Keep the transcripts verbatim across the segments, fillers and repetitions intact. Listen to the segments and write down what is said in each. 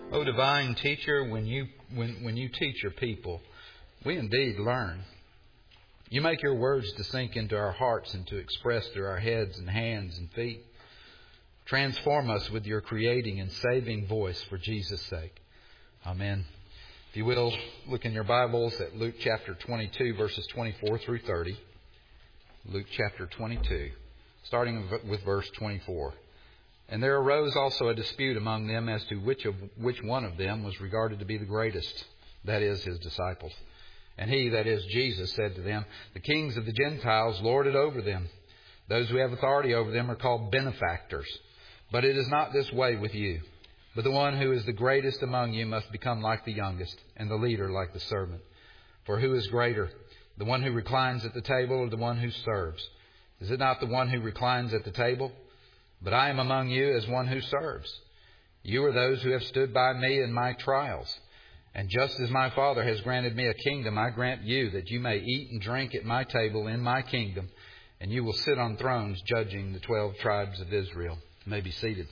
O divine teacher, when you when, when you teach your people, we indeed learn. You make your words to sink into our hearts and to express through our heads and hands and feet. Transform us with your creating and saving voice for Jesus' sake. Amen. If you will, look in your Bibles at Luke chapter twenty-two, verses twenty-four through thirty. Luke chapter twenty-two, starting with verse twenty-four. And there arose also a dispute among them as to which of which one of them was regarded to be the greatest, that is, his disciples. And he, that is, Jesus, said to them, the kings of the Gentiles lord it over them. Those who have authority over them are called benefactors. But it is not this way with you. But the one who is the greatest among you must become like the youngest, and the leader like the servant. For who is greater, the one who reclines at the table or the one who serves? Is it not the one who reclines at the table? But I am among you as one who serves. You are those who have stood by me in my trials. And just as my Father has granted me a kingdom, I grant you that you may eat and drink at my table in my kingdom. And you will sit on thrones judging the twelve tribes of Israel. You may be seated.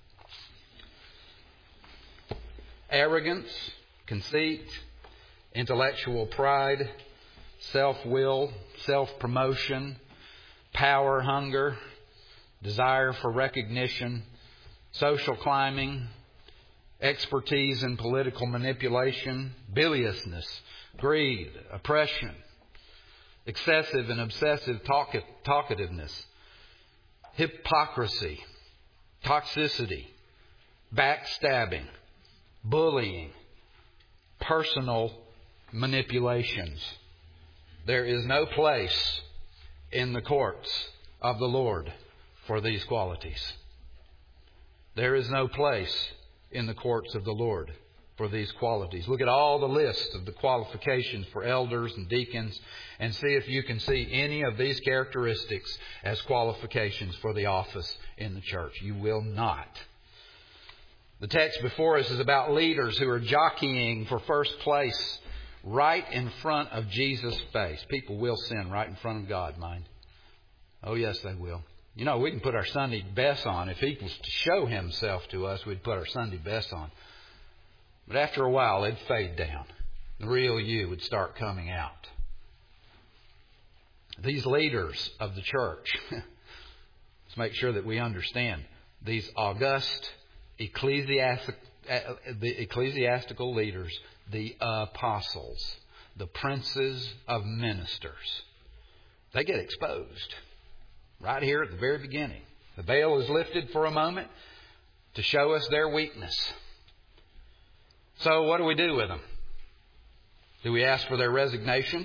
Arrogance, conceit, intellectual pride, self-will, self-promotion, power hunger, desire for recognition, social climbing, expertise in political manipulation, biliousness, greed, oppression, excessive and obsessive talk- talkativeness, hypocrisy, toxicity, backstabbing, bullying, personal manipulations. There is no place in the courts of the Lord for these qualities. There is no place in the courts of the Lord for these qualities. Look at all the lists of the qualifications for elders and deacons and see if you can see any of these characteristics as qualifications for the office in the church. You will not. The text before us is about leaders who are jockeying for first place right in front of Jesus' face. People will sin right in front of God, mind. Oh, yes, they will. You know, we can put our Sunday best on. If He was to show Himself to us, we'd put our Sunday best on. But after a while, it'd fade down. The real you would start coming out. These leaders of the church, let's make sure that we understand, these august ecclesiastic, the ecclesiastical leaders, the apostles, the princes of ministers, they get exposed. Right here at the very beginning. The veil is lifted for a moment to show us their weakness. So what do we do with them? Do we ask for their resignation?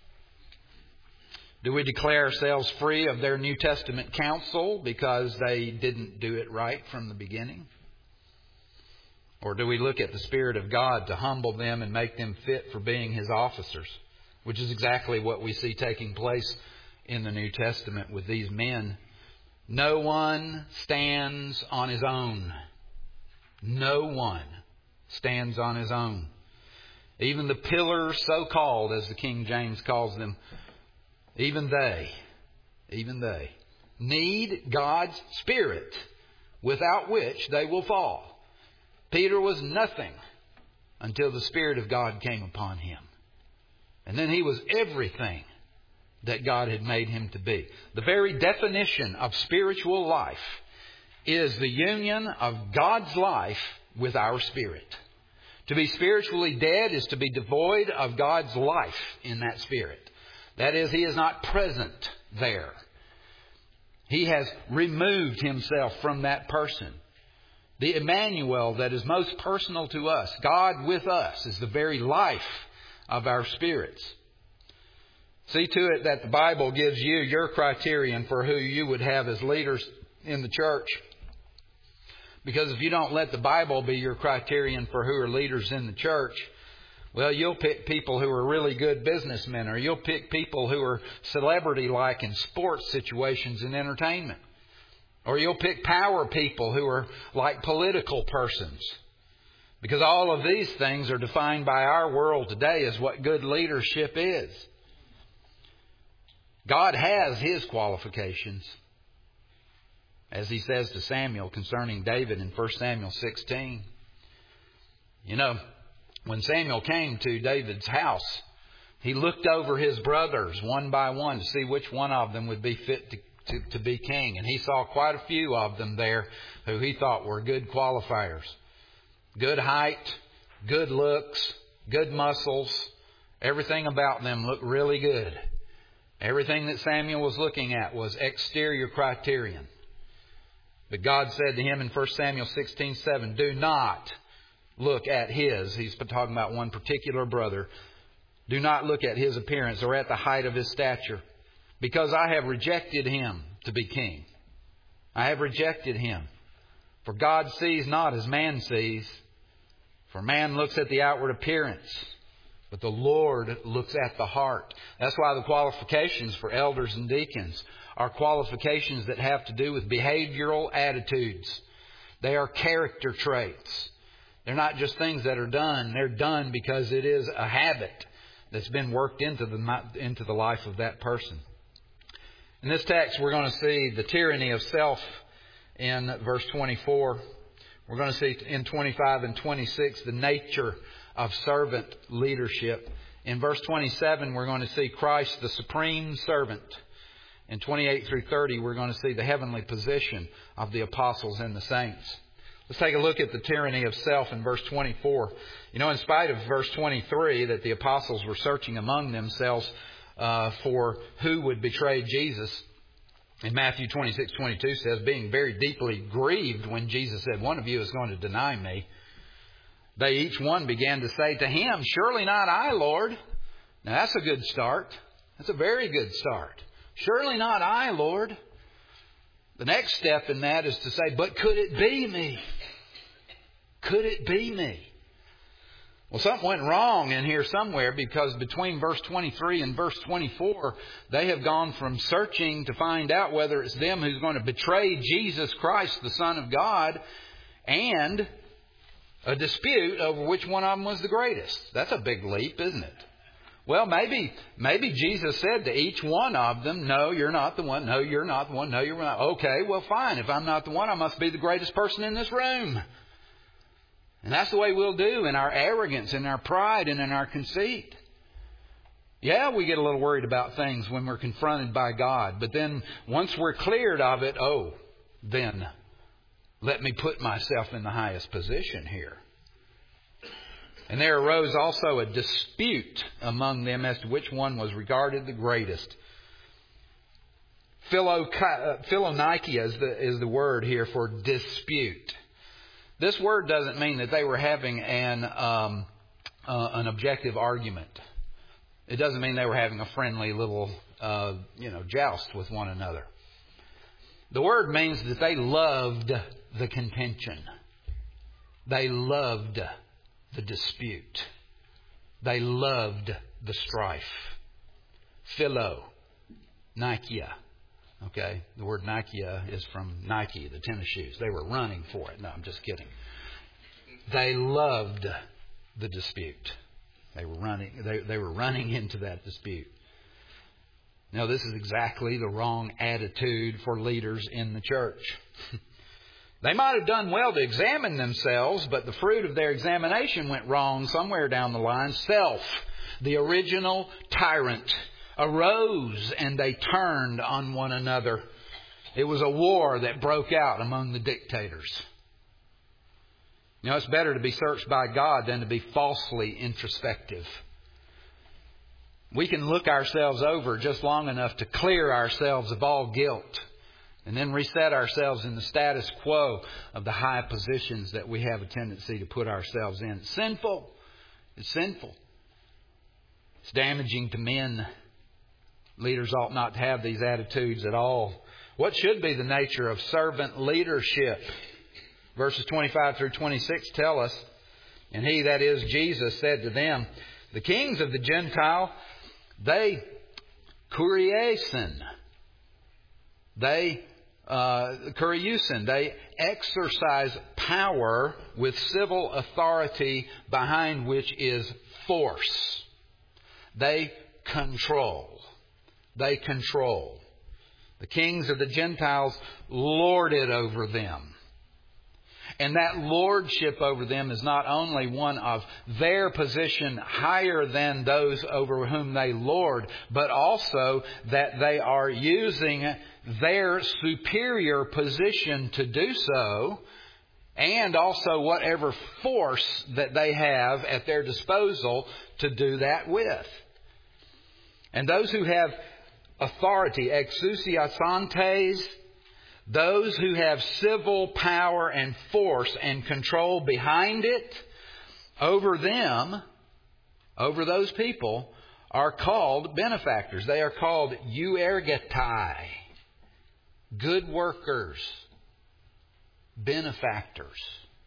Do we declare ourselves free of their New Testament counsel because they didn't do it right from the beginning? Or do we look at the Spirit of God to humble them and make them fit for being His officers? Which is exactly what we see taking place in the New Testament with these men. No one stands on his own. No one stands on his own. Even the pillars, so-called, as the King James calls them, even they, even they need God's Spirit, without which they will fall. Peter was nothing until the Spirit of God came upon him. And then he was everything that God had made him to be. The very definition of spiritual life is the union of God's life with our spirit. To be spiritually dead is to be devoid of God's life in that spirit. That is, He is not present there. He has removed Himself from that person. The Emmanuel that is most personal to us, God with us, is the very life of our spirits. See to it that the Bible gives you your criterion for who you would have as leaders in the church. Because if you don't let the Bible be your criterion for who are leaders in the church, well, you'll pick people who are really good businessmen, or you'll pick people who are celebrity-like in sports situations and entertainment. Or you'll pick power people who are like political persons. Because all of these things are defined by our world today as what good leadership is. God has His qualifications. As He says to Samuel concerning David in First Samuel sixteen. You know, when Samuel came to David's house, he looked over his brothers one by one to see which one of them would be fit to, to, to be king. And he saw quite a few of them there who he thought were good qualifiers. Good height, good looks, good muscles. Everything about them looked really good. Everything that Samuel was looking at was exterior criterion. But God said to him in First Samuel sixteen seven, do not look at his, he's talking about one particular brother, do not look at his appearance or at the height of his stature, because I have rejected him to be king. I have rejected him. For God sees not as man sees. For man looks at the outward appearance, but the Lord looks at the heart. That's why the qualifications for elders and deacons are qualifications that have to do with behavioral attitudes. They are character traits. They're not just things that are done. They're done because it is a habit that's been worked into the, into the life of that person. In this text, we're going to see the tyranny of self in verse twenty-four. We're going to see in twenty-five and twenty-six the nature of servant leadership. In verse twenty-seven, we're going to see Christ, the supreme servant. In twenty-eight through thirty, we're going to see the heavenly position of the apostles and the saints. Let's take a look at the tyranny of self in verse twenty-four. You know, in spite of verse twenty-three, that the apostles were searching among themselves uh, for who would betray Jesus, in Matthew twenty-six twenty-two says, being very deeply grieved when Jesus said, one of you is going to deny me, they each one began to say to him, surely not I, Lord. Now that's a good start. That's a very good start. Surely not I, Lord. The next step in that is to say, but could it be me? Could it be me? Well, something went wrong in here somewhere, because between verse twenty-three and verse twenty-four, they have gone from searching to find out whether it's them who's going to betray Jesus Christ, the Son of God, and a dispute over which one of them was the greatest. That's a big leap, isn't it? Well, maybe maybe Jesus said to each one of them, no, you're not the one. No, you're not the one. No, you're not. Okay, well, fine. If I'm not the one, I must be the greatest person in this room. And that's the way we'll do in our arrogance, in our pride, and in our conceit. Yeah, we get a little worried about things when we're confronted by God. But then once we're cleared of it, oh, then let me put myself in the highest position here. And there arose also a dispute among them as to which one was regarded the greatest. Philonikia is the, is the word here for dispute. This word doesn't mean that they were having an um, uh, an objective argument. It doesn't mean they were having a friendly little uh, you know joust with one another. The word means that they loved the contention. They loved the dispute. They loved the strife. Philo, Nikia. Okay, the word Nikia is from Nike, the tennis shoes. They were running for it. No, I'm just kidding. They loved the dispute. They were running. They, they were running into that dispute. Now, this is exactly the wrong attitude for leaders in the church. They might have done well to examine themselves, but the fruit of their examination went wrong somewhere down the line. Self, the original tyrant, arose and they turned on one another. It was a war that broke out among the dictators. You know, it's better to be searched by God than to be falsely introspective. We can look ourselves over just long enough to clear ourselves of all guilt, and then reset ourselves in the status quo of the high positions that we have a tendency to put ourselves in. It's sinful. It's sinful. It's damaging to men. Leaders ought not to have these attitudes at all. What should be the nature of servant leadership? Verses twenty-five through twenty-six tell us, and he, that is Jesus, said to them, the kings of the Gentile, they kuriasen. They Uh, kuriusin, they exercise power with civil authority behind which is force. They control. They control. The kings of the Gentiles lord it over them. And that lordship over them is not only one of their position higher than those over whom they lord, but also that they are using their superior position to do so, and also whatever force that they have at their disposal to do that with. And those who have authority, exousiasantes, those who have civil power and force and control behind it, over them, over those people, are called benefactors. They are called euergetai, good workers, benefactors.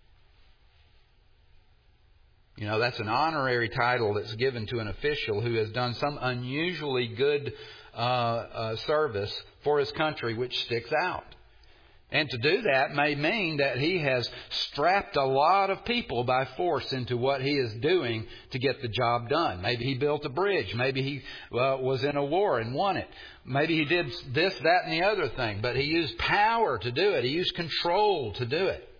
You know, that's an honorary title that's given to an official who has done some unusually good uh, uh, service for his country, which sticks out. And to do that may mean that he has strapped a lot of people by force into what he is doing to get the job done. Maybe he built a bridge. Maybe he uh, was in a war and won it. Maybe he did this, that, and the other thing. But he used power to do it. He used control to do it.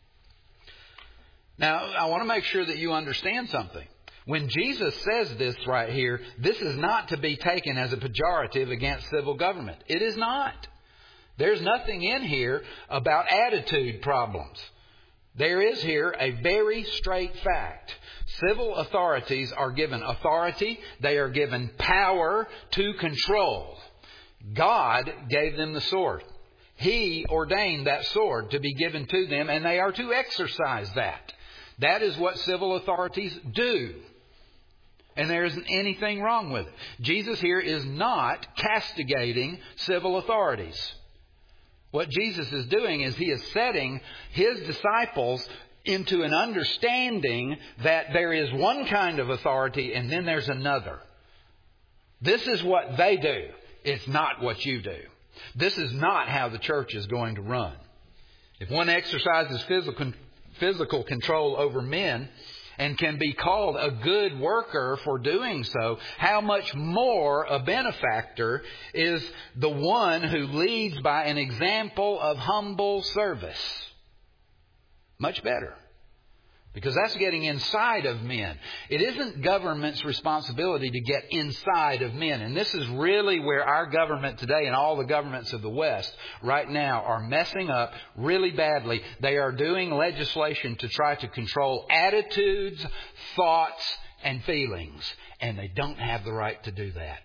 Now, I want to make sure that you understand something. When Jesus says this right here, this is not to be taken as a pejorative against civil government. It is not. There's nothing in here about attitude problems. There is here a very straight fact. Civil authorities are given authority. They are given power to control. God gave them the sword. He ordained that sword to be given to them, and they are to exercise that. That is what civil authorities do. And there isn't anything wrong with it. Jesus here is not castigating civil authorities. What Jesus is doing is He is setting His disciples into an understanding that there is one kind of authority and then there's another. This is what they do. It's not what you do. This is not how the church is going to run. If one exercises physical, physical control over men and can be called a good worker for doing so, how much more a benefactor is the one who leads by an example of humble service. Much better. Because that's getting inside of men. It isn't government's responsibility to get inside of men. And this is really where our government today and all the governments of the West right now are messing up really badly. They are doing legislation to try to control attitudes, thoughts, and feelings. And they don't have the right to do that.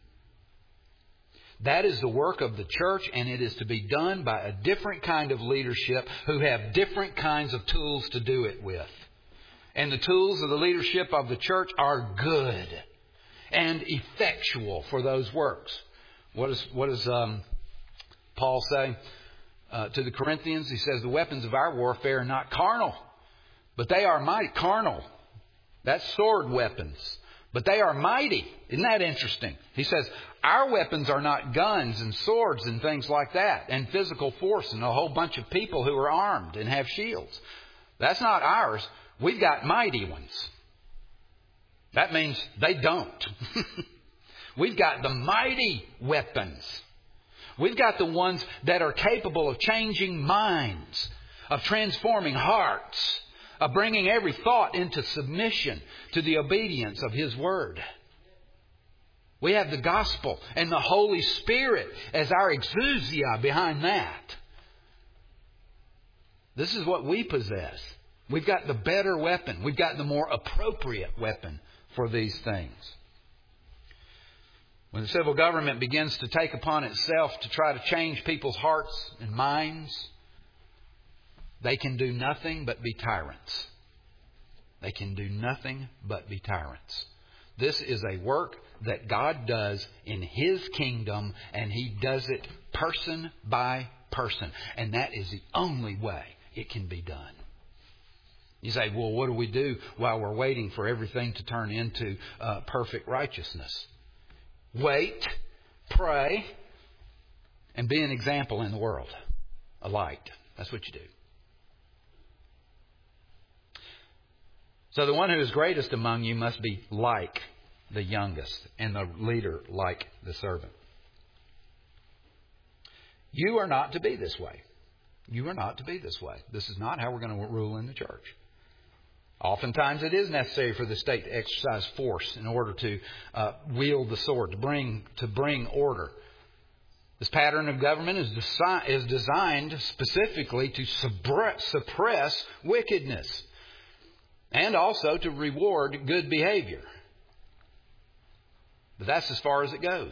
That is the work of the church, and it is to be done by a different kind of leadership who have different kinds of tools to do it with. And the tools of the leadership of the church are good and effectual for those works. What, is, what does um, Paul say uh, to the Corinthians? He says, the weapons of our warfare are not carnal, but they are mighty. Carnal. That's sword weapons. But they are mighty. Isn't that interesting? He says, our weapons are not guns and swords and things like that, and physical force and a whole bunch of people who are armed and have shields. That's not ours. We've got mighty ones. That means they don't. We've got the mighty weapons. We've got the ones that are capable of changing minds, of transforming hearts, of bringing every thought into submission to the obedience of His Word. We have the gospel and the Holy Spirit as our exousia behind that. This is what we possess. We've got the better weapon. We've got the more appropriate weapon for these things. When the civil government begins to take upon itself to try to change people's hearts and minds, they can do nothing but be tyrants. They can do nothing but be tyrants. This is a work that God does in His kingdom, and He does it person by person. And that is the only way it can be done. You say, well, what do we do while we're waiting for everything to turn into uh, perfect righteousness? Wait, pray, and be an example in the world. A light. That's what you do. So the one who is greatest among you must be like the youngest, and the leader like the servant. You are not to be this way. You are not to be this way. This is not how we're going to rule in the church. Oftentimes it is necessary for the state to exercise force in order to uh, wield the sword, to bring to bring order. This pattern of government is, desi- is designed specifically to suppress, suppress wickedness and also to reward good behavior. But that's as far as it goes.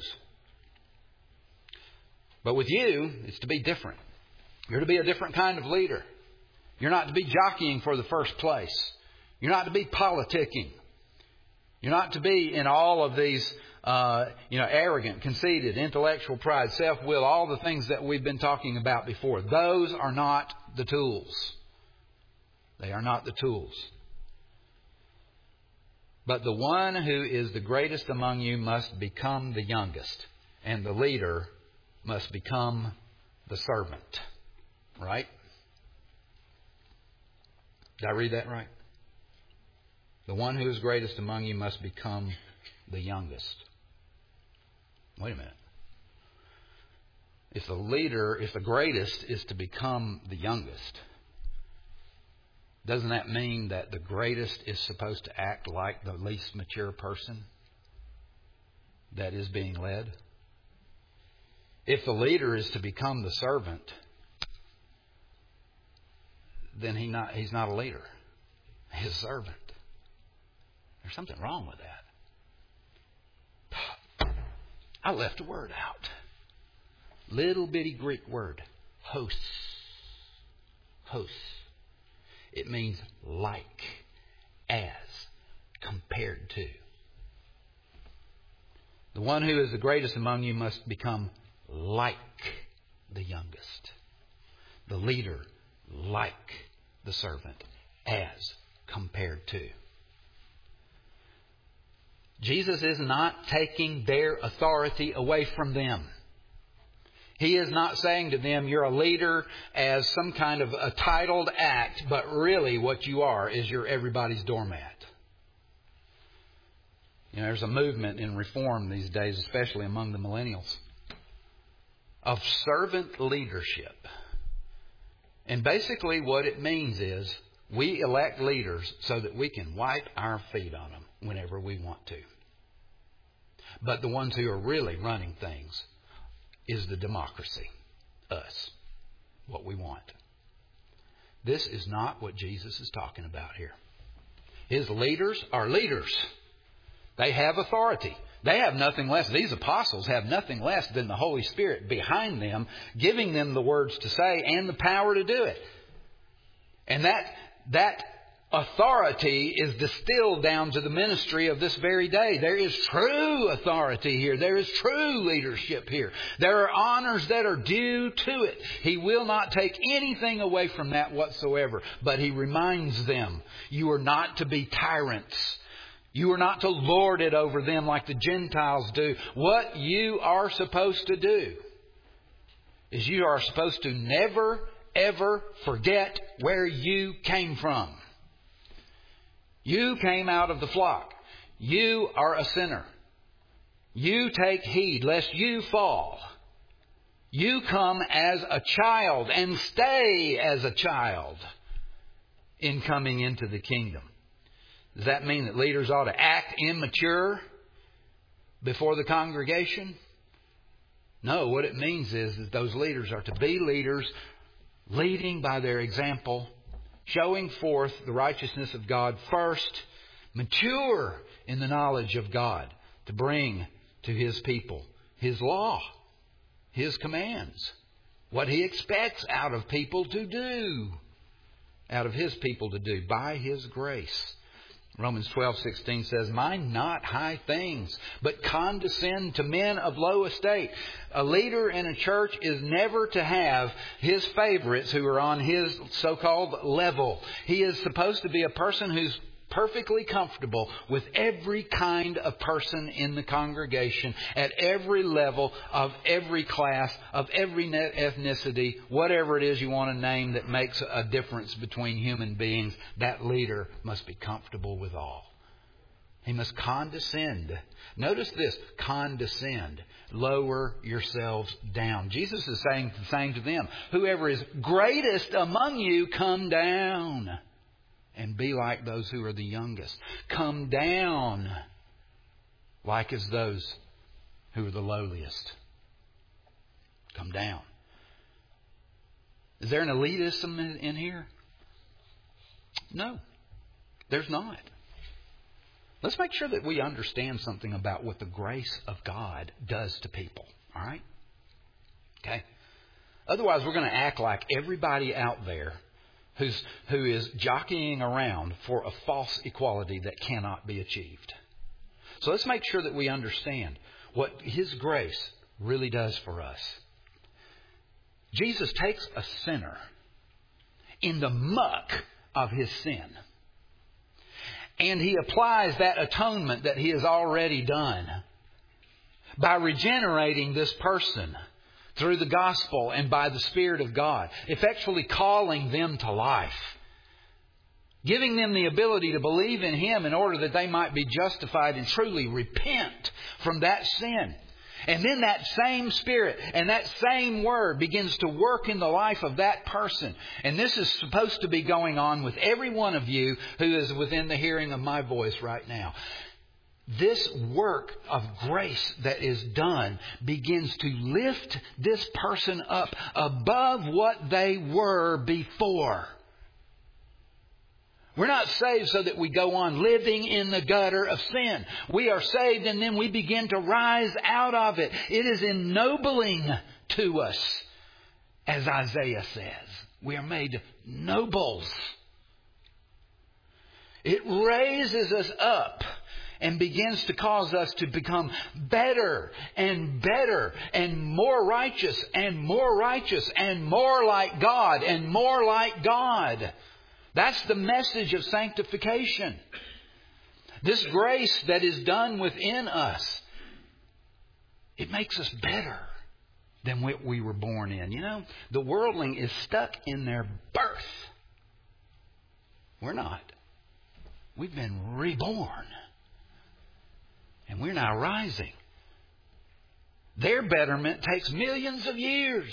But with you, it's to be different. You're to be a different kind of leader. You're not to be jockeying for the first place. You're not to be politicking. You're not to be in all of these, uh, you know, arrogant, conceited, intellectual pride, self-will, all the things that we've been talking about before. Those are not the tools. They are not the tools. But the one who is the greatest among you must become the youngest, and the leader must become the servant. Right? Did I read that right? The one who is greatest among you must become the youngest. Wait a minute. If the leader, if the greatest is to become the youngest, doesn't that mean that the greatest is supposed to act like the least mature person that is being led? If the leader is to become the servant, then he not, he's not a leader. He's a servant. There's something wrong with that. I left a word out. Little bitty Greek word. Hos. Hos. It means like, as, compared to. The one who is the greatest among you must become like the youngest. The leader like the servant, as compared to. Jesus is not taking their authority away from them. He is not saying to them, you're a leader as some kind of a titled act, but really what you are is you're everybody's doormat. You know, there's a movement in reform these days, especially among the millennials, of servant leadership. And basically what it means is we elect leaders so that we can wipe our feet on them whenever we want to. But the ones who are really running things is the democracy, us, what we want. This is not what Jesus is talking about here. His leaders are leaders. They have authority. They have nothing less. These apostles have nothing less than the Holy Spirit behind them, giving them the words to say and the power to do it. And that that authority is distilled down to the ministry of this very day. There is true authority here. There is true leadership here. There are honors that are due to it. He will not take anything away from that whatsoever. But He reminds them, you are not to be tyrants. You are not to lord it over them like the Gentiles do. What you are supposed to do is you are supposed to never, ever forget where you came from. You came out of the flock. You are a sinner. You take heed lest you fall. You come as a child and stay as a child in coming into the kingdom. Does that mean that leaders ought to act immature before the congregation? No, what it means is that those leaders are to be leaders, leading by their example, showing forth the righteousness of God first, mature in the knowledge of God, to bring to His people His law, His commands, what He expects out of people to do, out of His people to do, by His grace. Romans twelve sixteen says, mind not high things, but condescend to men of low estate. A leader in a church is never to have his favorites who are on his so-called level. He is supposed to be a person who's perfectly comfortable with every kind of person in the congregation, at every level, of every class, of every ethnicity, whatever it is you want to name that makes a difference between human beings. That leader must be comfortable with all. He must condescend. Notice this, condescend. Lower yourselves down. Jesus is saying, saying to them, whoever is greatest among you, come down and be like those who are the youngest. Come down like as those who are the lowliest. Come down. Is there an elitism in, in here? No, there's not. Let's make sure that we understand something about what the grace of God does to people. All right? Okay? Otherwise, we're going to act like everybody out there who's who is jockeying around for a false equality that cannot be achieved. So let's make sure that we understand what His grace really does for us. Jesus takes a sinner in the muck of his sin, and He applies that atonement that He has already done by regenerating this person through the gospel and by the Spirit of God, effectually calling them to life, giving them the ability to believe in Him in order that they might be justified and truly repent from that sin. And then that same Spirit and that same Word begins to work in the life of that person. And this is supposed to be going on with every one of you who is within the hearing of my voice right now. This work of grace that is done begins to lift this person up above what they were before. We're not saved so that we go on living in the gutter of sin. We are saved and then we begin to rise out of it. It is ennobling to us, as Isaiah says. We are made nobles. It raises us up and begins to cause us to become better and better and more righteous and more righteous and more like God and more like God. That's the message of sanctification. This grace that is done within us, it makes us better than what we were born in. You know, the worldling is stuck in their birth. We're not. We've been reborn. And we're now rising. Their betterment takes millions of years.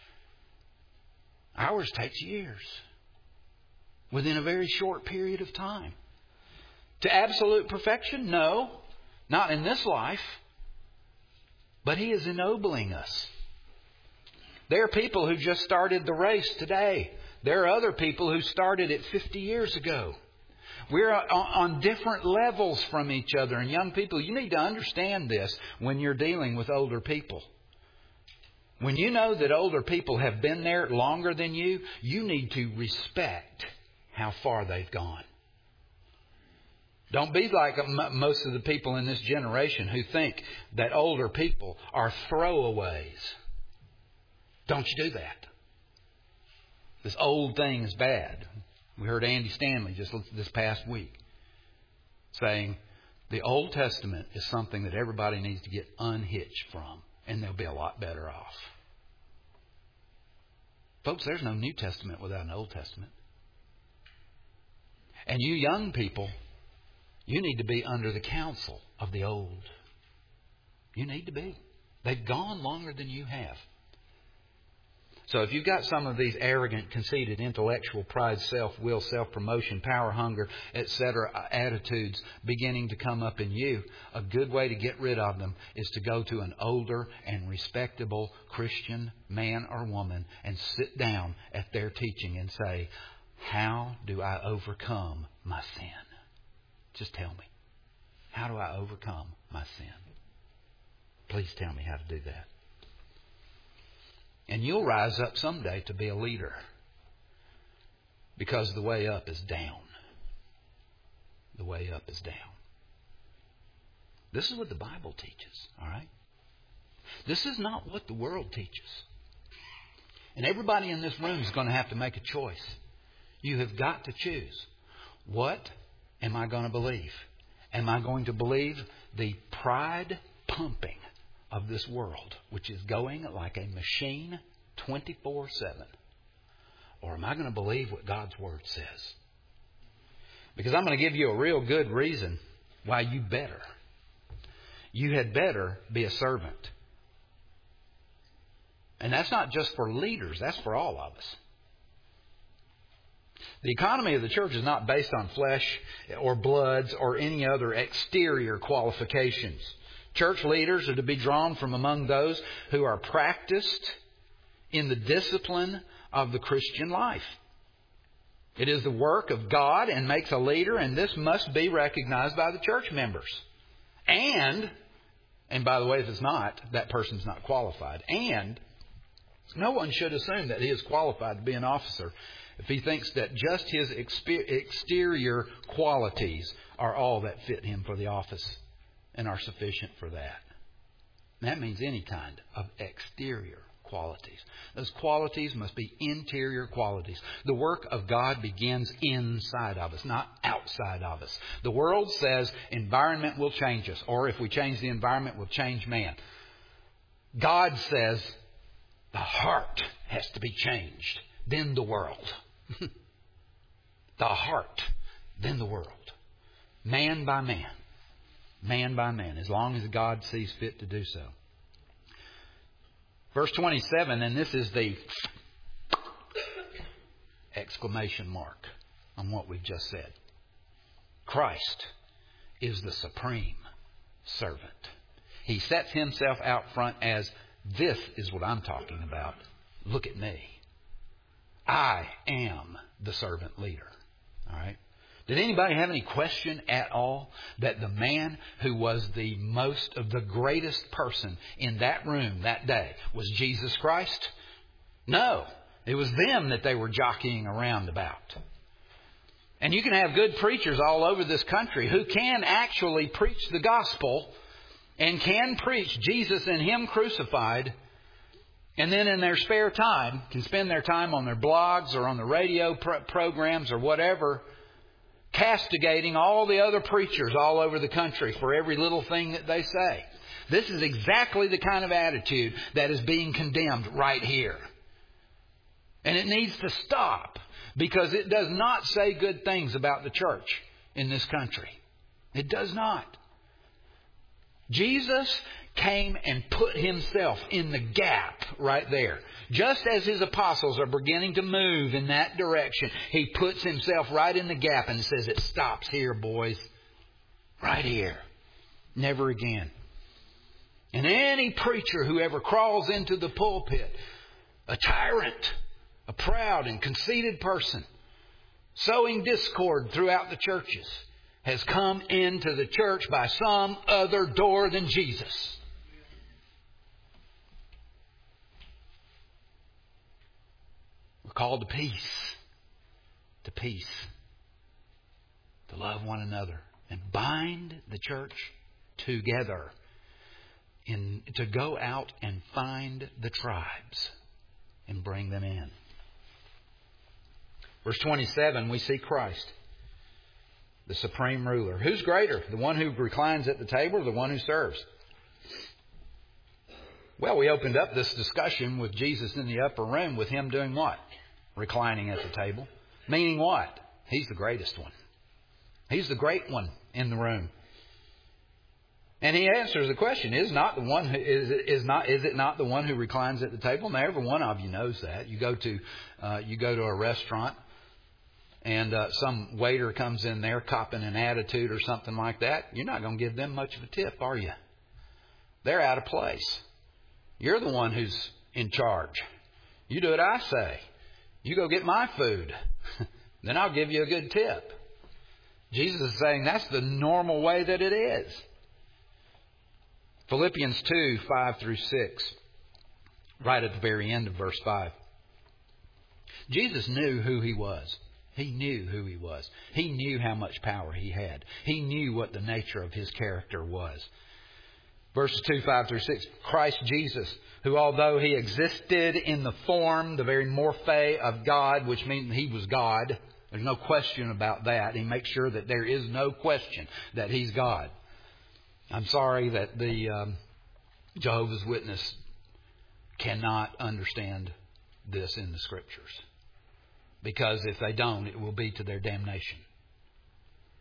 Ours takes years. Within a very short period of time. To absolute perfection? No. Not in this life. But He is ennobling us. There are people who just started the race today. There are other people who started it fifty years ago. We're on different levels from each other. And young people, you need to understand this when you're dealing with older people. When you know that older people have been there longer than you, you need to respect how far they've gone. Don't be like most of the people in this generation who think that older people are throwaways. Don't you do that. This old thing is bad. We heard Andy Stanley just this past week saying the Old Testament is something that everybody needs to get unhitched from, and they'll be a lot better off. Folks, there's no New Testament without an Old Testament. And you young people, you need to be under the counsel of the old. You need to be. They've gone longer than you have. So if you've got some of these arrogant, conceited, intellectual, pride, self-will, self-promotion, power, hunger, et cetera attitudes beginning to come up in you, a good way to get rid of them is to go to an older and respectable Christian man or woman and sit down at their teaching and say, how do I overcome my sin? Just tell me. How do I overcome my sin? Please tell me how to do that. And you'll rise up someday to be a leader. Because the way up is down. The way up is down. This is what the Bible teaches, all right? This is not what the world teaches. And everybody in this room is going to have to make a choice. You have got to choose. What am I going to believe? Am I going to believe the pride pumping of this world, which is going like a machine twenty-four seven? Or am I going to believe what God's Word says? Because I'm going to give you a real good reason Why, you better. You had better be a servant. And that's not just for leaders. That's for all of us. The economy of the church is not based on flesh or bloods or any other exterior qualifications. Church leaders are to be drawn from among those who are practiced in the discipline of the Christian life. It is the work of God and makes a leader, and this must be recognized by the church members. And, and by the way, if it's not, that person's not qualified. And no one should assume that he is qualified to be an officer if he thinks that just his exterior qualities are all that fit him for the office and are sufficient for that. That means any kind of exterior qualities. Those qualities must be interior qualities. The work of God begins inside of us, not outside of us. The world says environment will change us, or if we change the environment, we'll change man. God says the heart has to be changed, then the world. The heart, then the world. Man by man. Man by man, as long as God sees fit to do so. Verse twenty-seven, and this is the exclamation mark on what we've just said. Christ is the supreme servant. He sets himself out front as, this is what I'm talking about. Look at me. I am the servant leader. All right. Did anybody have any question at all that the man who was the most of the greatest person in that room that day was Jesus Christ? No. It was them that they were jockeying around about. And you can have good preachers all over this country who can actually preach the gospel and can preach Jesus and Him crucified, and then in their spare time can spend their time on their blogs or on the radio pro- programs or whatever, castigating all the other preachers all over the country for every little thing that they say. This is exactly the kind of attitude that is being condemned right here. And it needs to stop, because it does not say good things about the church in this country. It does not. Jesus came and put Himself in the gap right there. Just as His apostles are beginning to move in that direction, He puts Himself right in the gap and says, it stops here, boys. Right here. Never again. And any preacher who ever crawls into the pulpit, a tyrant, a proud and conceited person, sowing discord throughout the churches, has come into the church by some other door than Jesus. We're called to peace. To peace. To love one another. And bind the church together. In, to go out and find the tribes and bring them in. Verse twenty-seven, we see Christ, the supreme ruler. Who's greater? The one who reclines at the table or the one who serves? Well, we opened up this discussion with Jesus in the upper room with Him doing what? Reclining at the table. Meaning what? He's the greatest one. He's the great one in the room. And He answers the question, is not the one who, is it, is not is it not the one who reclines at the table? Now, every one of you knows that. You go to uh, you go to a restaurant, and uh, some waiter comes in there copping an attitude or something like that. You're not going to give them much of a tip, are you? They're out of place. You're the one who's in charge. You do what I say. You go get my food. Then I'll give you a good tip. Jesus is saying that's the normal way that it is. Philippians two, five through six. Right at the very end of verse five. Jesus knew who He was. He knew who He was. He knew how much power He had. He knew what the nature of His character was. Verses two, five through six. Christ Jesus, who although He existed in the form, the very morphe of God, which means He was God. There's no question about that. He makes sure that there is no question that He's God. I'm sorry that the um, Jehovah's Witness cannot understand this in the Scriptures. Because if they don't, it will be to their damnation.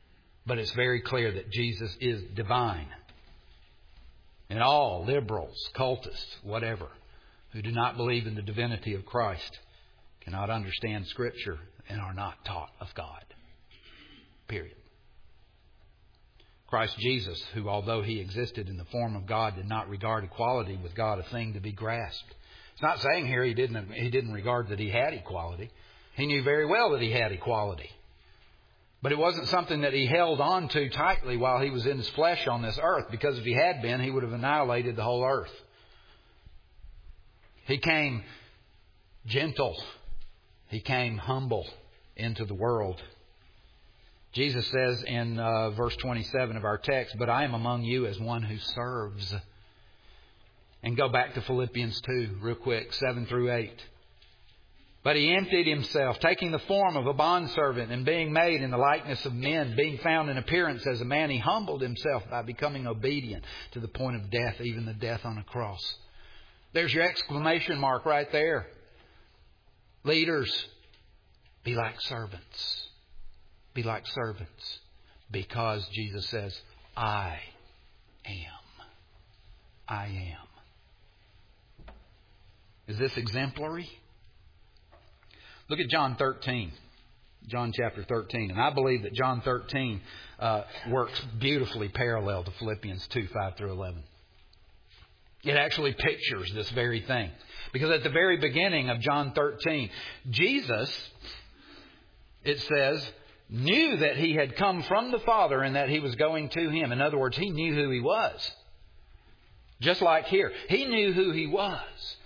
But it's very clear that Jesus is divine. And all liberals, cultists, whatever, who do not believe in the divinity of Christ cannot understand Scripture and are not taught of God. Period. Christ Jesus, who although He existed in the form of God, did not regard equality with God a thing to be grasped. It's not saying here He didn't, he didn't regard that He had equality. He knew very well that He had equality. But it wasn't something that He held on to tightly while He was in His flesh on this earth, because if He had been, He would have annihilated the whole earth. He came gentle. He came humble into the world. Jesus says in uh, verse twenty-seven of our text, "But I am among you as one who serves." And go back to Philippians two real quick, seven through eight. "But He emptied Himself, taking the form of a bondservant, and being made in the likeness of men, being found in appearance as a man, He humbled Himself by becoming obedient to the point of death, even the death on a cross." There's your exclamation mark right there. Leaders, be like servants. Be like servants. Because Jesus says, I am. I am. Is this exemplary? Look at John thirteen. John chapter thirteen. And I believe that John thirteen uh, works beautifully parallel to Philippians two, five through eleven. It actually pictures this very thing. Because at the very beginning of John thirteen, Jesus, it says, knew that He had come from the Father and that He was going to Him. In other words, He knew who He was. Just like here. He knew who He was.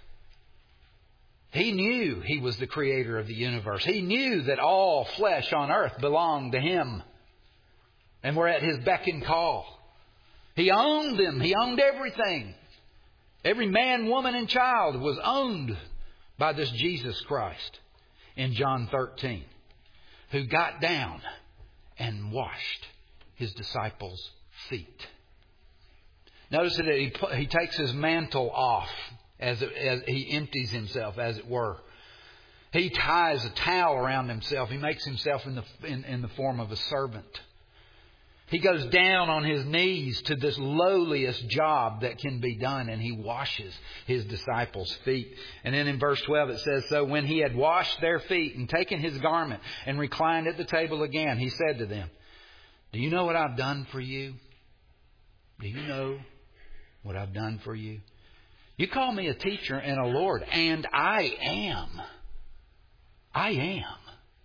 He knew He was the creator of the universe. He knew that all flesh on earth belonged to Him. And were at His beck and call. He owned them. He owned everything. Every man, woman, and child was owned by this Jesus Christ in John thirteen, who got down and washed His disciples' feet. Notice that he, he takes His mantle off as, it, as He empties Himself, as it were. He ties a towel around Himself. He makes Himself in the, in, in the form of a servant. He goes down on His knees to this lowliest job that can be done, and He washes His disciples' feet. And then in verse twelve it says, "So when He had washed their feet and taken His garment and reclined at the table again, He said to them, 'Do you know what I've done for you? Do you know what I've done for you? You call me a teacher and a Lord, and I am. I am.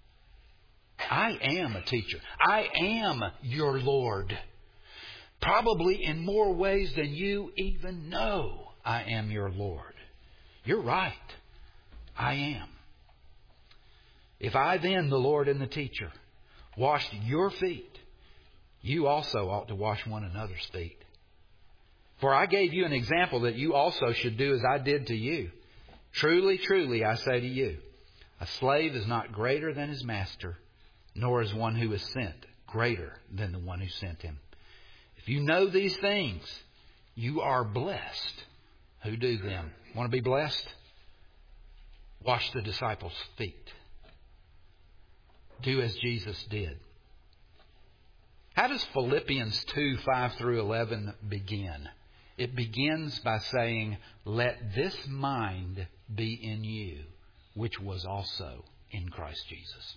I am a teacher. I am your Lord. Probably in more ways than you even know, I am your Lord.' You're right. I am. If I then, the Lord and the teacher, washed your feet, you also ought to wash one another's feet. For I gave you an example that you also should do as I did to you. Truly, truly, I say to you, a slave is not greater than his master, nor is one who is sent greater than the one who sent him. If you know these things, you are blessed who do them." Want to be blessed? Wash the disciples' feet. Do as Jesus did. How does Philippians two, five through eleven begin? It begins by saying, "Let this mind be in you, which was also in Christ Jesus."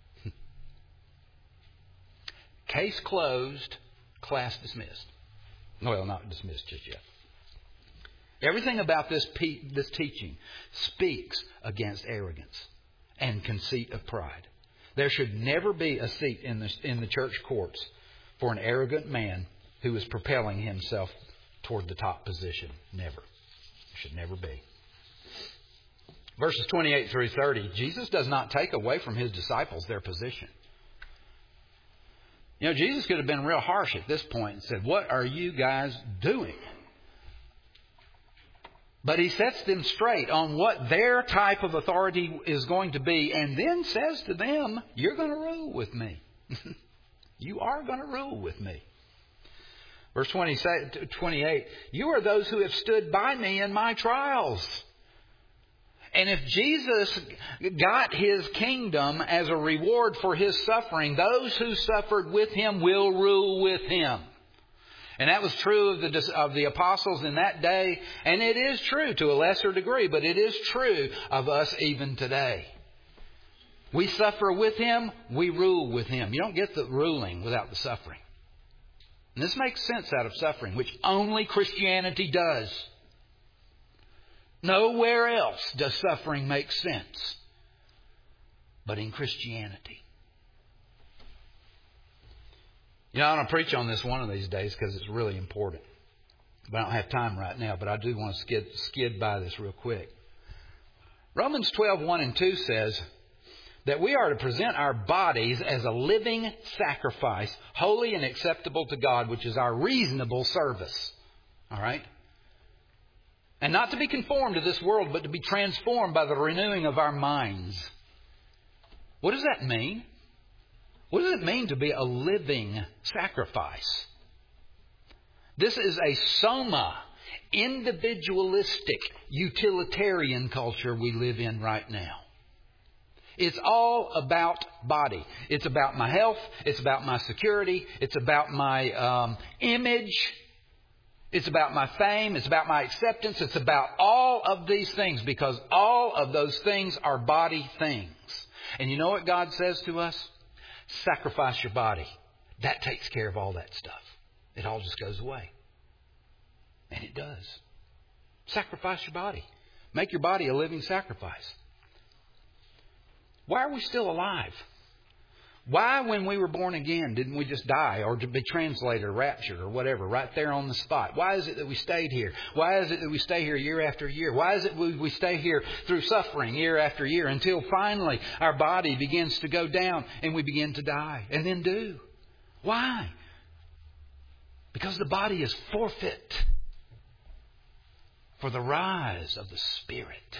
Case closed, class dismissed. Well, not dismissed just yet. Everything about this, pe- this teaching speaks against arrogance and conceit of pride. There should never be a seat in the, in the church courts for an arrogant man who is propelling himself toward the top position. Never. There should never be. Verses twenty-eight through thirty, Jesus does not take away from His disciples their position. You know, Jesus could have been real harsh at this point and said, "What are you guys doing?" But He sets them straight on what their type of authority is going to be, and then says to them, "You're going to rule with me." You are going to rule with me. Verse twenty-eight, "You are those who have stood by me in my trials." And if Jesus got His kingdom as a reward for His suffering, those who suffered with Him will rule with Him. And that was true of the, of the apostles in that day. And it is true to a lesser degree, but it is true of us even today. We suffer with Him, we rule with Him. You don't get the ruling without the suffering. And this makes sense out of suffering, which only Christianity does. Nowhere else does suffering make sense but in Christianity. You know, I'm going to preach on this one of these days because it's really important. But I don't have time right now, but I do want to skid, skid by this real quick. Romans twelve, one and two says that we are to present our bodies as a living sacrifice, holy and acceptable to God, which is our reasonable service. All right? And not to be conformed to this world, but to be transformed by the renewing of our minds. What does that mean? What does it mean to be a living sacrifice? This is a soma, individualistic, utilitarian culture we live in right now. It's all about body. It's about my health. It's about my security. It's about my um, image. It's about my fame. It's about my acceptance. It's about all of these things, because all of those things are body things. And you know what God says to us? Sacrifice your body. That takes care of all that stuff. It all just goes away. And it does. Sacrifice your body. Make your body a living sacrifice. Why are we still alive? Why, when we were born again, didn't we just die or to be translated or raptured or whatever right there on the spot? Why is it that we stayed here? Why is it that we stay here year after year? Why is it we, we stay here through suffering year after year until finally our body begins to go down and we begin to die and then do? Why? Because the body is forfeit for the rise of the Spirit.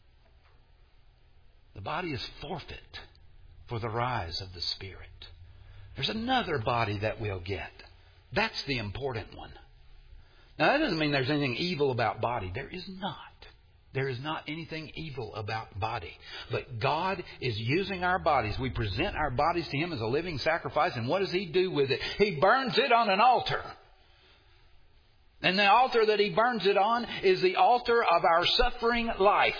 The body is forfeit for the rise of the Spirit. There's another body that we'll get. That's the important one. Now, that doesn't mean there's anything evil about body. There is not. There is not anything evil about body. But God is using our bodies. We present our bodies to Him as a living sacrifice. And what does He do with it? He burns it on an altar. And the altar that He burns it on is the altar of our suffering life.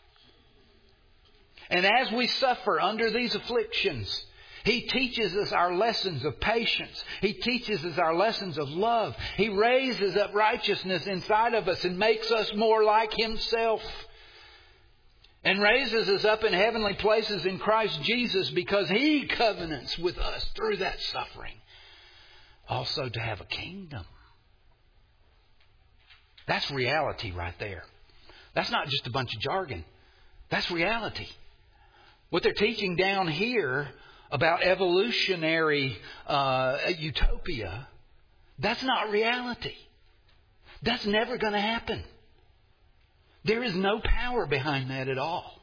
And as we suffer under these afflictions, He teaches us our lessons of patience. He teaches us our lessons of love. He raises up righteousness inside of us and makes us more like Himself. And raises us up in heavenly places in Christ Jesus, because He covenants with us through that suffering. Also to have a kingdom. That's reality right there. That's not just a bunch of jargon. That's reality. What they're teaching down here about evolutionary uh, utopia, that's not reality. That's never going to happen. There is no power behind that at all.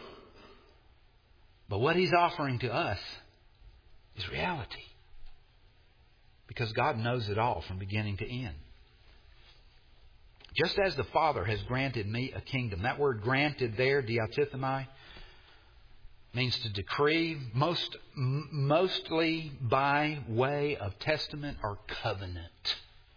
But what He's offering to us is reality. Because God knows it all from beginning to end. Just as the Father has granted me a kingdom. That word granted there, diatithemi, means to decree, most mostly by way of testament or covenant.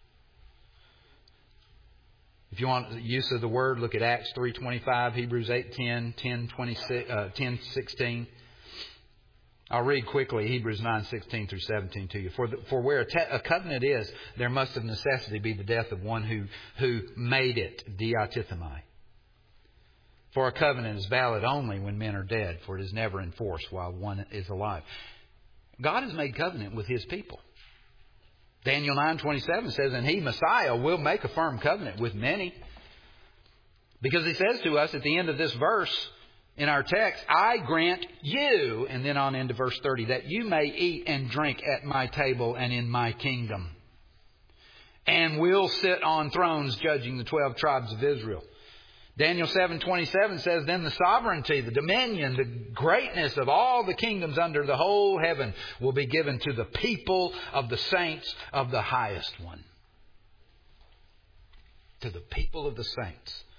If you want the use of the word, look at Acts three twenty-five, Hebrews eight ten, ten twenty-six, uh, ten sixteen. I'll read quickly Hebrews nine sixteen through seventeen to you. For the, for where a, te- a covenant is, there must of necessity be the death of one who who made it, diatithemi. For a covenant is valid only when men are dead, for it is never enforced while one is alive. God has made covenant with His people. Daniel nine twenty-seven says, and He, Messiah, will make a firm covenant with many. Because He says to us at the end of this verse in our text, I grant you, and then on into verse thirty, that you may eat and drink at my table and in my kingdom. And will sit on thrones judging the twelve tribes of Israel. Daniel seven twenty-seven says, then the sovereignty, the dominion, the greatness of all the kingdoms under the whole heaven will be given to the people of the saints of the highest one. To the people of the saints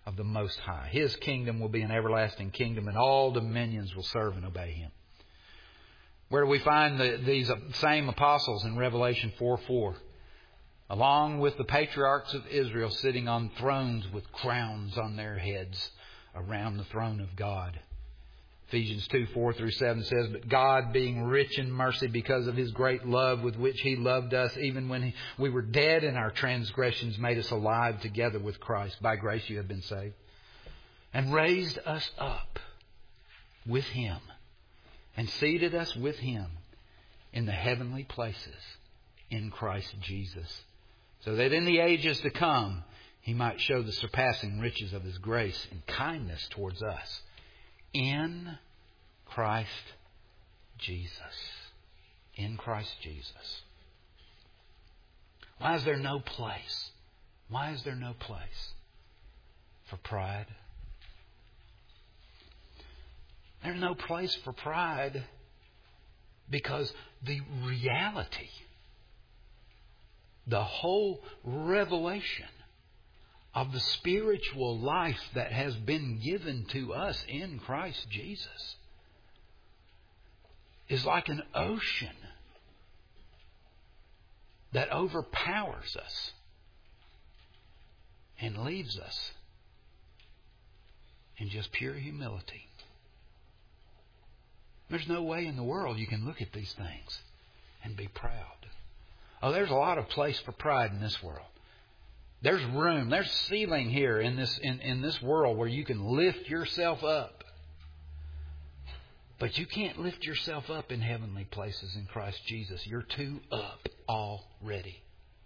of the Most High. His kingdom will be an everlasting kingdom, and all dominions will serve and obey Him. Where do we find the, these same apostles in Revelation four four? Along with the patriarchs of Israel sitting on thrones with crowns on their heads around the throne of God. Ephesians two four through seven says, "But God, being rich in mercy because of His great love with which He loved us, even when he, we were dead in our transgressions, made us alive together with Christ. By grace you have been saved. And raised us up with Him, and seated us with Him in the heavenly places in Christ Jesus, so that in the ages to come He might show the surpassing riches of His grace and kindness towards us in Christ Jesus." In Christ Jesus. Why is there no place? Why is there no place for pride? There's no place for pride because the reality, the whole revelation of the spiritual life that has been given to us in Christ Jesus is like an ocean that overpowers us and leaves us in just pure humility. There's no way in the world you can look at these things and be proud. Oh, there's a lot of place for pride in this world. There's room, there's ceiling here in this in, in this world where you can lift yourself up. But you can't lift yourself up in heavenly places in Christ Jesus. You're too up already.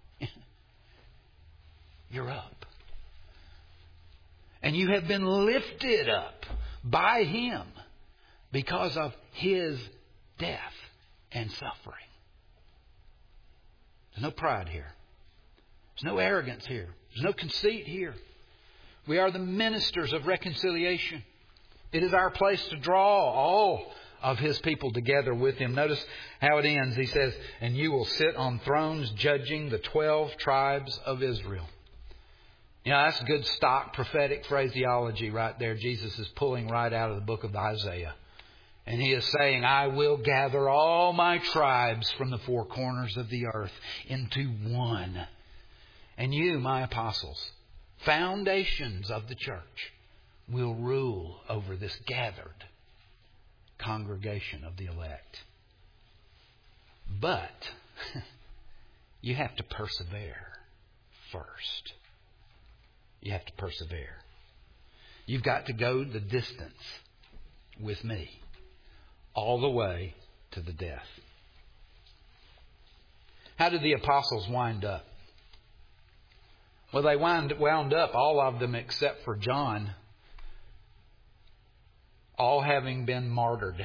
You're up. And you have been lifted up by Him because of His death and suffering. There's no pride here. There's no arrogance here. There's no conceit here. We are the ministers of reconciliation. It is our place to draw all of His people together with Him. Notice how it ends. He says, "And you will sit on thrones judging the twelve tribes of Israel." You know, that's good stock prophetic phraseology right there. Jesus is pulling right out of the book of Isaiah. And He is saying, "I will gather all my tribes from the four corners of the earth into one. And you, my apostles, foundations of the church, will rule over this gathered congregation of the elect." But you have to persevere first. You have to persevere. You've got to go the distance with me, all the way to the death. How did the apostles wind up? Well, they wound, wound up, all of them except for John, all having been martyred.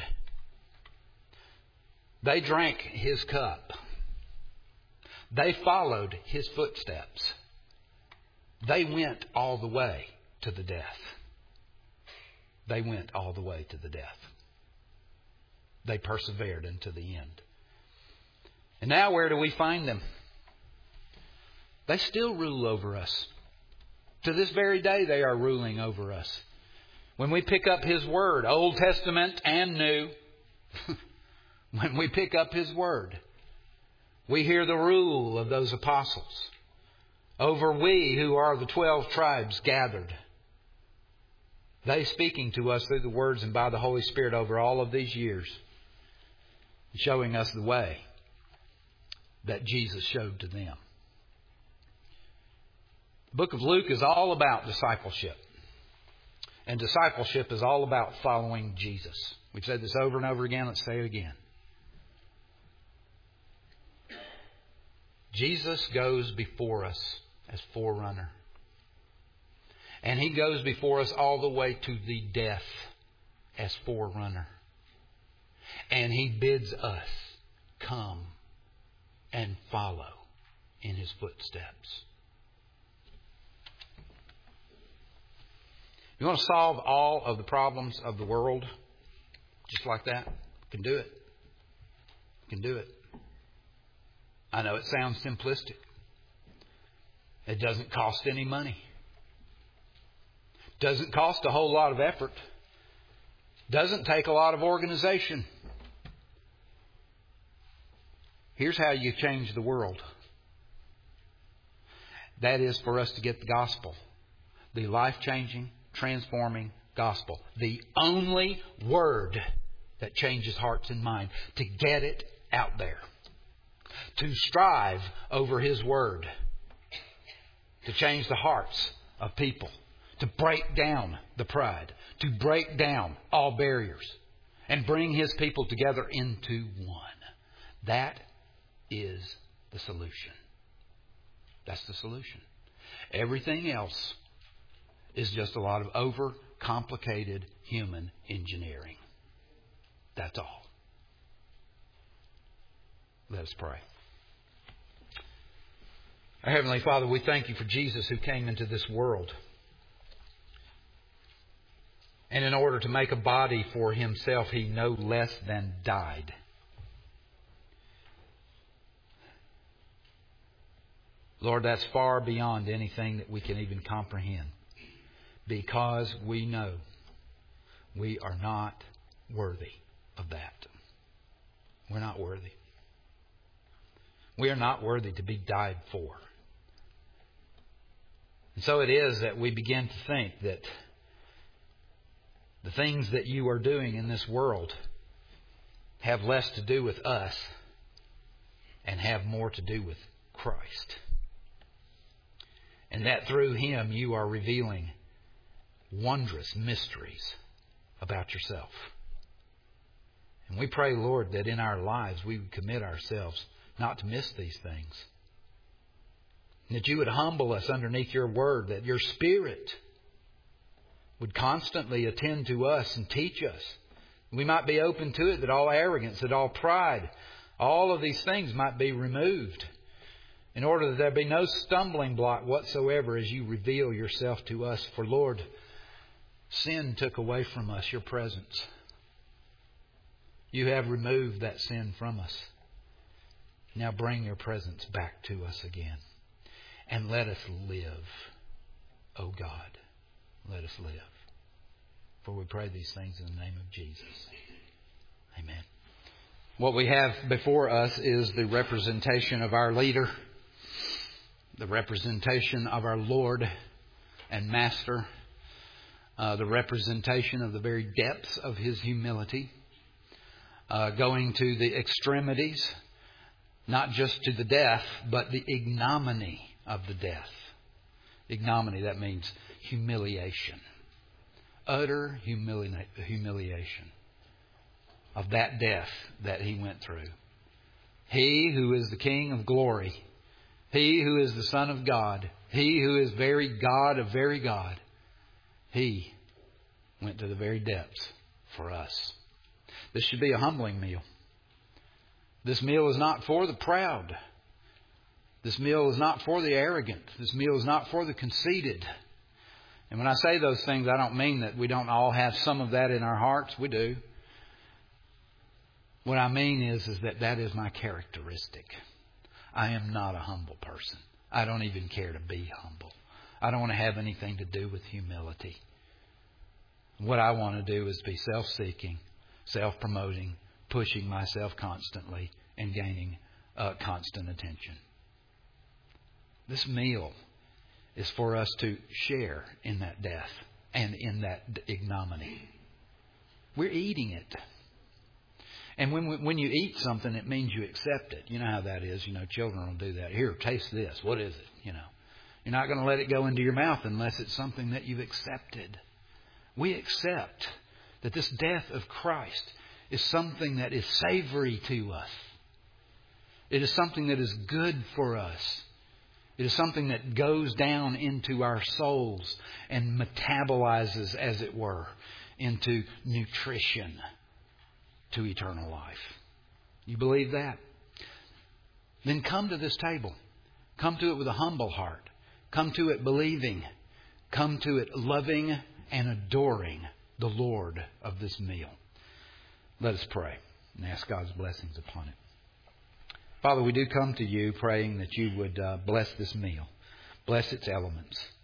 They drank His cup. They followed His footsteps. They went all the way to the death. They went all the way to the death. They persevered unto the end. And now where do we find them? They still rule over us. To this very day they are ruling over us. When we pick up His Word, Old Testament and New, when we pick up His Word, we hear the rule of those apostles over we who are the twelve tribes gathered. They speaking to us through the words and by the Holy Spirit over all of these years, showing us the way that Jesus showed to them. The book of Luke is all about discipleship. And discipleship is all about following Jesus. We've said this over and over again. Let's say it again. Jesus goes before us as forerunner. And He goes before us all the way to the death as forerunner. And He bids us come and follow in His footsteps. You want to solve all of the problems of the world just like that? You can do it. You can do it. I know it sounds simplistic. It doesn't cost any money. Doesn't cost a whole lot of effort. Doesn't take a lot of organization. Here's how you change the world. That is for us to get the gospel. The life-changing, transforming gospel. The only word that changes hearts and minds. To get it out there. To strive over His word. To change the hearts of people. To break down the pride. To break down all barriers. And bring His people together into one. That is the solution. That's the solution. Everything else is just a lot of overcomplicated human engineering. That's all. Let us pray. Our Heavenly Father, we thank You for Jesus who came into this world. And in order to make a body for Himself, He no less than died. Lord, that's far beyond anything that we can even comprehend. Because we know we are not worthy of that. We're not worthy. We are not worthy to be died for. And so it is that we begin to think that the things that You are doing in this world have less to do with us and have more to do with Christ. And that through Him You are revealing wondrous mysteries about Yourself. And we pray, Lord, that in our lives we would commit ourselves not to miss these things. That You would humble us underneath Your word, that Your Spirit would constantly attend to us and teach us. We might be open to it, that all arrogance, that all pride, all of these things might be removed. In order that there be no stumbling block whatsoever as You reveal Yourself to us. For Lord, sin took away from us Your presence. You have removed that sin from us. Now bring Your presence back to us again. And let us live, O God. Let us live. For we pray these things in the name of Jesus. Amen. What we have before us is the representation of our leader. The representation of our Lord and Master. Uh, the representation of the very depths of His humility. Uh, going to the extremities. Not just to the death, but the ignominy of the death. Ignominy, that means humiliation. Utter humili- humiliation of that death that He went through. He who is the King of glory. He who is the Son of God. He who is very God of very God. He went to the very depths for us. This should be a humbling meal. This meal is not for the proud. This meal is not for the arrogant. This meal is not for the conceited. And when I say those things, I don't mean that we don't all have some of that in our hearts. We do. What I mean is, is that that is my characteristic. I am not a humble person. I don't even care to be humble. I don't want to have anything to do with humility. What I want to do is be self-seeking, self-promoting, pushing myself constantly and gaining uh, constant attention. This meal is for us to share in that death and in that ignominy. We're eating it. And when we, when you eat something, it means you accept it. You know how that is. You know, children will do that. Here, taste this. What is it? You know, you're not going to let it go into your mouth unless it's something that you've accepted. We accept that this death of Christ is something that is savory to us. It is something that is good for us. It is something that goes down into our souls and metabolizes, as it were, into nutrition to eternal life. You believe that? Then come to this table. Come to it with a humble heart. Come to it believing. Come to it loving and adoring the Lord of this meal. Let us pray and ask God's blessings upon it. Father, we do come to You praying that You would uh, bless this meal. Bless its elements.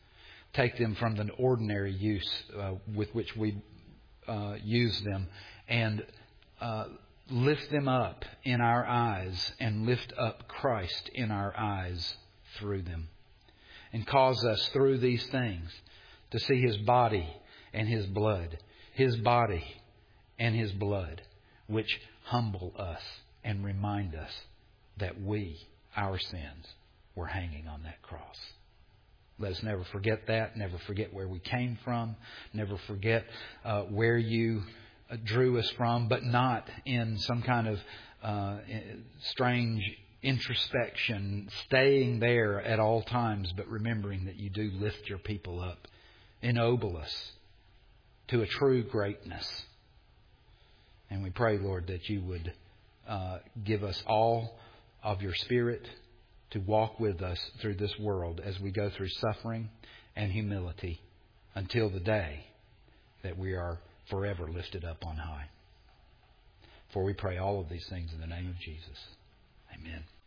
take them from the ordinary use uh, with which we uh, use them and uh, lift them up in our eyes and lift up Christ in our eyes through them. And cause us through these things to see His body and His blood. His body and His blood, which humble us and remind us that we, our sins, were hanging on that cross. Let us never forget that. Never forget where we came from. Never forget uh, where you drew us from, but not in some kind of uh, strange introspection, staying there at all times, but remembering that you do lift your people up, ennoble us to a true greatness. And we pray, Lord, that you would uh, give us all of your Spirit to walk with us through this world as we go through suffering and humility until the day that we are forever lifted up on high. For we pray all of these things in the name of Jesus. Amen.